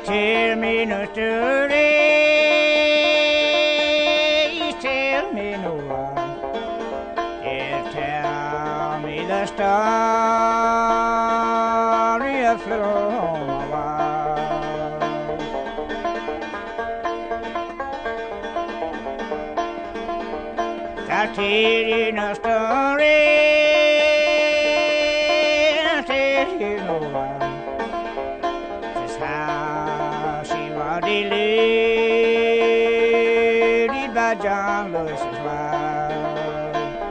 tell me no story, you tell me no one. Just tell me the story of little I'll tell you no story, I'll tell you no one. Just how she was deluded by John Lewis's wife.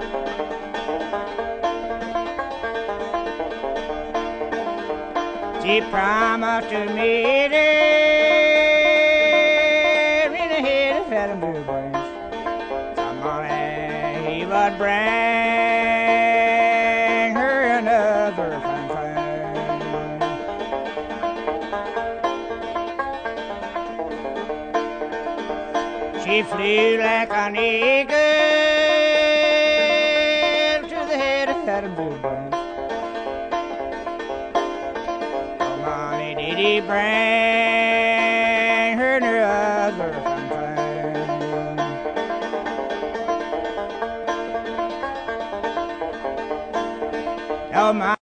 She promised to meet her in the head of Adam Bluebrains. He would bring her another fine thing. She flew like an eagle to the head of Adam Bluebrains. Oh, money did he bring her another fine thing. Oh, my.